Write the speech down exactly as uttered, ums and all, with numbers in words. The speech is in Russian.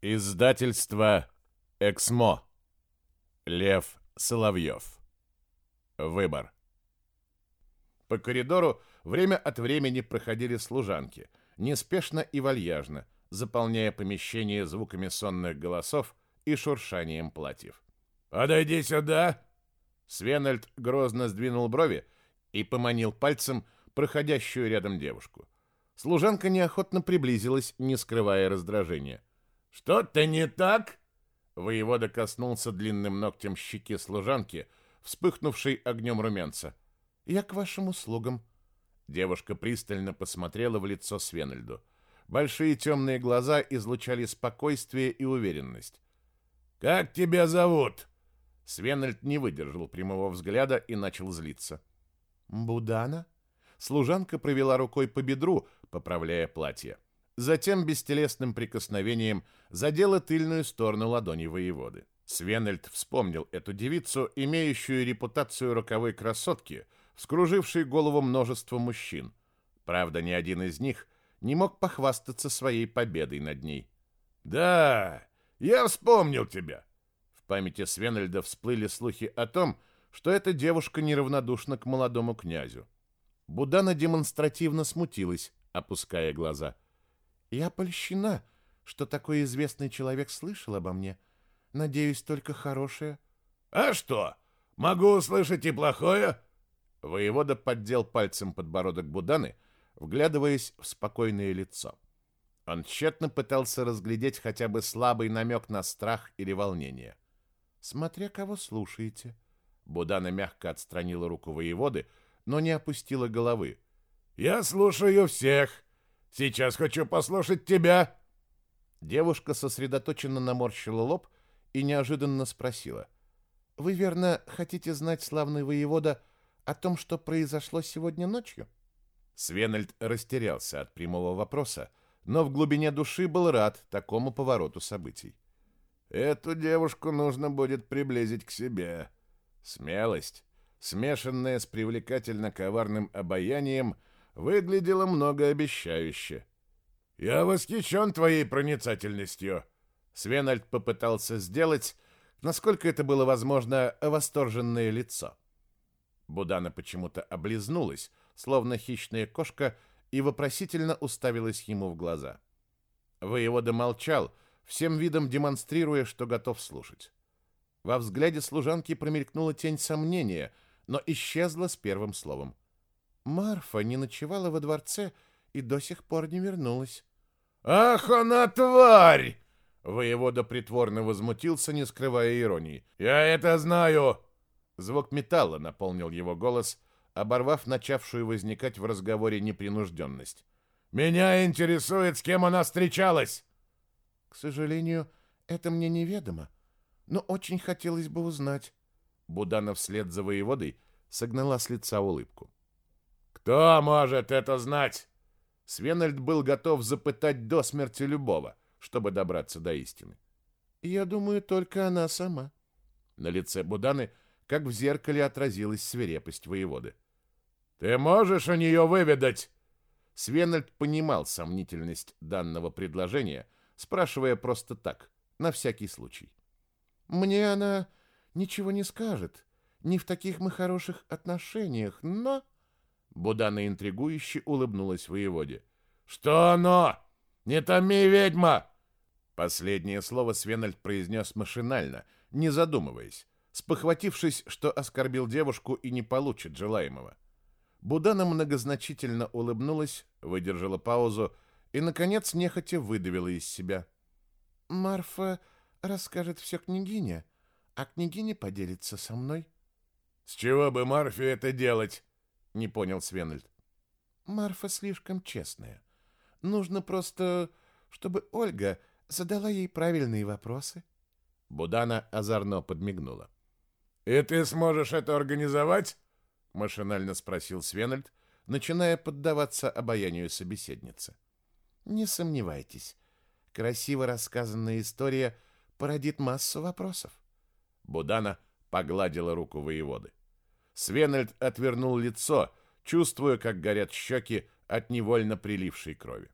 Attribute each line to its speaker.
Speaker 1: Издательство «Эксмо». Лев Соловьев. Выбор. По коридору время от времени проходили служанки, неспешно и вальяжно, заполняя помещение звуками сонных голосов и шуршанием платьев. «Подойди сюда!» Свенельд грозно сдвинул брови и поманил пальцем проходящую рядом девушку. Служанка неохотно приблизилась, не скрывая раздражения. «Что-то не так?» Воевода коснулся длинным ногтем щеки служанки, вспыхнувшей огнем румянца. «Я к вашим услугам». Девушка пристально посмотрела в лицо Свенельду. Большие темные глаза излучали спокойствие и уверенность. «Как тебя зовут?» Свенельд не выдержал прямого взгляда и начал злиться. «Будана?» Служанка провела рукой по бедру, поправляя платье. Затем бестелесным прикосновением задела тыльную сторону ладони воеводы. Свенельд вспомнил эту девицу, имеющую репутацию роковой красотки, вскружившей голову множества мужчин. Правда, ни один из них не мог похвастаться своей победой над ней. «Да, я вспомнил тебя!» В памяти Свенельда всплыли слухи о том, что эта девушка неравнодушна к молодому князю. Будана демонстративно смутилась, опуская глаза. «Я польщена, что такой известный человек слышал обо мне. Надеюсь, только хорошее». «А что? Могу услышать и плохое?» Воевода поддел пальцем подбородок Буданы, вглядываясь в спокойное лицо. Он тщетно пытался разглядеть хотя бы слабый намек на страх или волнение. «Смотря кого слушаете». Будана мягко отстранила руку воеводы, но не опустила головы. «Я слушаю всех. Сейчас хочу послушать тебя!» Девушка сосредоточенно наморщила лоб и неожиданно спросила. «Вы, верно, хотите знать, славный воевода, о том, что произошло сегодня ночью?» Свенельд растерялся от прямого вопроса, но в глубине души был рад такому повороту событий. «Эту девушку нужно будет приблизить к себе. Смелость, смешанная с привлекательно-коварным обаянием, выглядело многообещающе. «Я восхищен твоей проницательностью!» Свенельд попытался сделать, насколько это было возможно, восторженное лицо. Будана почему-то облизнулась, словно хищная кошка, и вопросительно уставилась ему в глаза. Воевода молчал, всем видом демонстрируя, что готов слушать. Во взгляде служанки промелькнула тень сомнения, но исчезла с первым словом. «Марфа не ночевала во дворце и до сих пор не вернулась». «Ах, она тварь!» Воевода притворно возмутился, не скрывая иронии. «Я это знаю!» Звук металла наполнил его голос, оборвав начавшую возникать в разговоре непринужденность. «Меня интересует, с кем она встречалась!» «К сожалению, это мне неведомо, но очень хотелось бы узнать». Будана вслед за воеводой согнала с лица улыбку. «Кто может это знать?» Свенельд был готов запытать до смерти любого, чтобы добраться до истины. «Я думаю, только она сама». На лице Буданы, как в зеркале, отразилась свирепость воеводы. «Ты можешь у нее выведать?» Свенельд понимал сомнительность данного предложения, спрашивая просто так, на всякий случай. «Мне она ничего не скажет. Не в таких мы хороших отношениях, но...» Будана интригующе улыбнулась воеводе. «Что оно? Не томи, ведьма!» Последнее слово Свенельд произнес машинально, не задумываясь, спохватившись, что оскорбил девушку и не получит желаемого. Будана многозначительно улыбнулась, выдержала паузу и, наконец, нехотя выдавила из себя. «Марфа расскажет все княгине, а княгиня поделится со мной». «С чего бы Марфе это делать?» — не понял Свенельд. «Марфа слишком честная. Нужно просто, чтобы Ольга задала ей правильные вопросы». Будана озорно подмигнула. «И ты сможешь это организовать?» — машинально спросил Свенельд, начиная поддаваться обаянию собеседницы. «Не сомневайтесь, красиво рассказанная история породит массу вопросов». Будана погладила руку воеводы. Свенельд отвернул лицо, чувствуя, как горят щеки от невольно прилившей крови.